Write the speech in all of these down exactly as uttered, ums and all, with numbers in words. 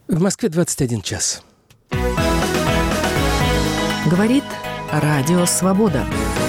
В Москве двадцать один час. Говорит Радио Свобода.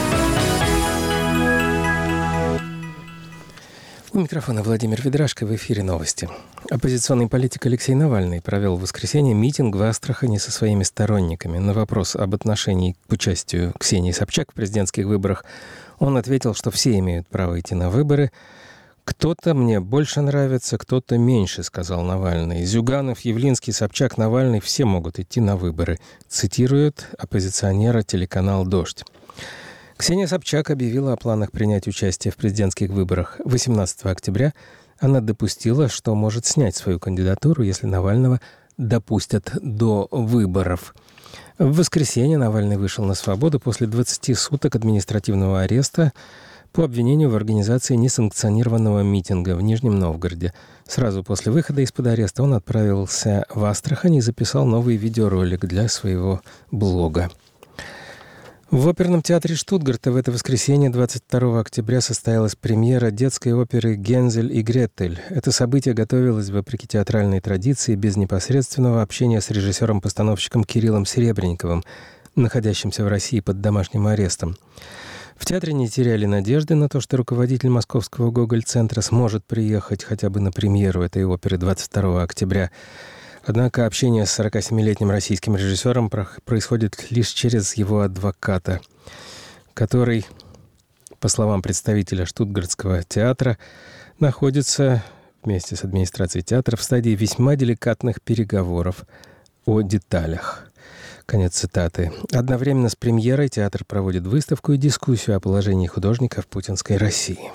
У микрофона Владимир Ведрашко, в эфире новости. Оппозиционный политик Алексей Навальный провел в воскресенье митинг в Астрахани со своими сторонниками. На вопрос об отношении к участию Ксении Собчак в президентских выборах он ответил, что все имеют право идти на выборы. «Кто-то мне больше нравится, кто-то меньше», — сказал Навальный. «Зюганов, Явлинский, Собчак, Навальный — все могут идти на выборы», — цитирует оппозиционера телеканал «Дождь». Ксения Собчак объявила о планах принять участие в президентских выборах восемнадцатого октября. Она допустила, что может снять свою кандидатуру, если Навального допустят до выборов. В воскресенье Навальный вышел на свободу после двадцати суток административного ареста по обвинению в организации несанкционированного митинга в Нижнем Новгороде. Сразу после выхода из-под ареста он отправился в Астрахань и записал новый видеоролик для своего блога. В оперном театре Штутгарта в это воскресенье, двадцать второго октября, состоялась премьера детской оперы «Гензель и Гретель». Это событие готовилось, вопреки театральной традиции, без непосредственного общения с режиссером-постановщиком Кириллом Серебренниковым, находящимся в России под домашним арестом. В театре не теряли надежды на то, что руководитель Московского Гоголь-центра сможет приехать хотя бы на премьеру этой оперы двадцать второго октября. Однако общение с сорокасемилетним российским режиссером происходит лишь через его адвоката, который, по словам представителя Штутгартского театра, находится вместе с администрацией театра в стадии весьма деликатных переговоров о деталях. Конец цитаты. Одновременно с премьерой театр проводит выставку и дискуссию о положении художника в путинской России.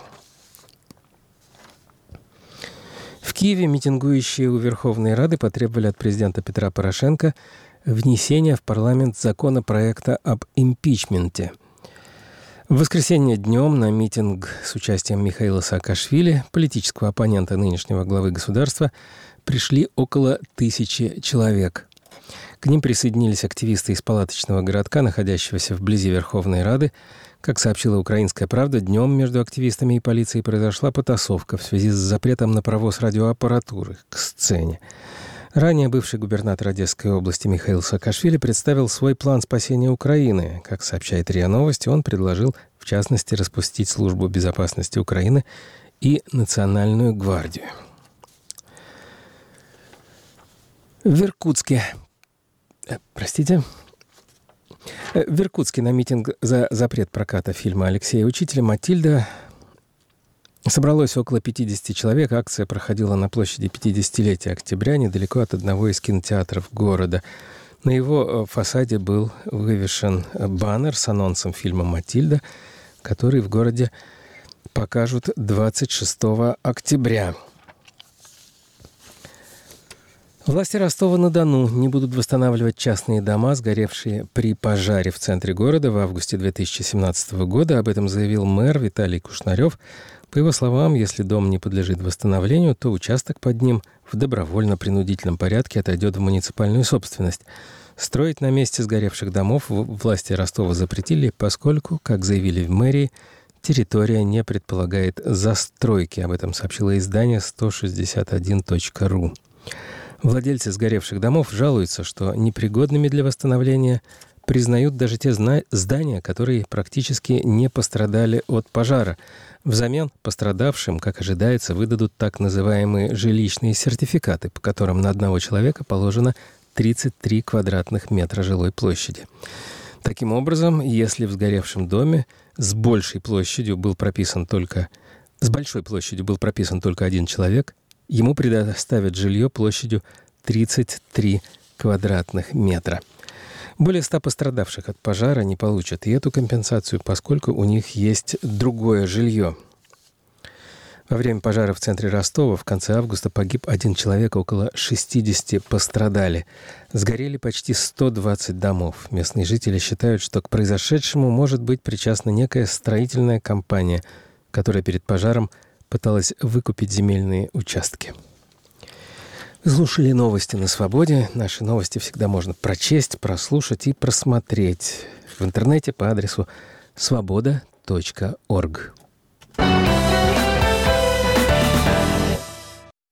В Киеве митингующие у Верховной Рады потребовали от президента Петра Порошенко внесения в парламент законопроекта об импичменте. В воскресенье днем на митинг с участием Михаила Саакашвили, политического оппонента нынешнего главы государства, пришли около тысячи человек. К ним присоединились активисты из палаточного городка, находящегося вблизи Верховной Рады. Как сообщила «Украинская правда», днем между активистами и полицией произошла потасовка в связи с запретом на провоз радиоаппаратуры к сцене. Ранее бывший губернатор Одесской области Михаил Саакашвили представил свой план спасения Украины. Как сообщает РИА Новости, он предложил, в частности, распустить Службу безопасности Украины и Национальную гвардию. В Иркутске... Простите... В Иркутске на митинг за запрет проката фильма Алексея Учителя «Матильда» собралось около пятидесяти человек. Акция проходила на площади пятидесятилетия октября, недалеко от одного из кинотеатров города. На его фасаде был вывешен баннер с анонсом фильма «Матильда», который в городе покажут двадцать шестого октября. Власти Ростова-на-Дону не будут восстанавливать частные дома, сгоревшие при пожаре в центре города в августе две тысячи семнадцатого года. Об этом заявил мэр Виталий Кушнарев. По его словам, если дом не подлежит восстановлению, то участок под ним в добровольно-принудительном порядке отойдет в муниципальную собственность. Строить на месте сгоревших домов власти Ростова запретили, поскольку, как заявили в мэрии, территория не предполагает застройки. Об этом сообщило издание сто шестьдесят один точка ру. Владельцы сгоревших домов жалуются, что непригодными для восстановления признают даже те здания, которые практически не пострадали от пожара. Взамен пострадавшим, как ожидается, выдадут так называемые жилищные сертификаты, по которым на одного человека положено тридцать три квадратных метра жилой площади. Таким образом, если в сгоревшем доме с большей площадью был прописан только, с большой площадью был прописан только один человек, ему предоставят жилье площадью тридцать три квадратных метра. Более ста пострадавших от пожара не получат и эту компенсацию, поскольку у них есть другое жилье. Во время пожара в центре Ростова в конце августа погиб один человек, около шестидесяти пострадали. Сгорели почти сто двадцать домов. Местные жители считают, что к произошедшему может быть причастна некая строительная компания, которая перед пожаром пыталась выкупить земельные участки. Вы слушали новости на Свободе. Наши новости всегда можно прочесть, прослушать и просмотреть в интернете по адресу свобода точка орг.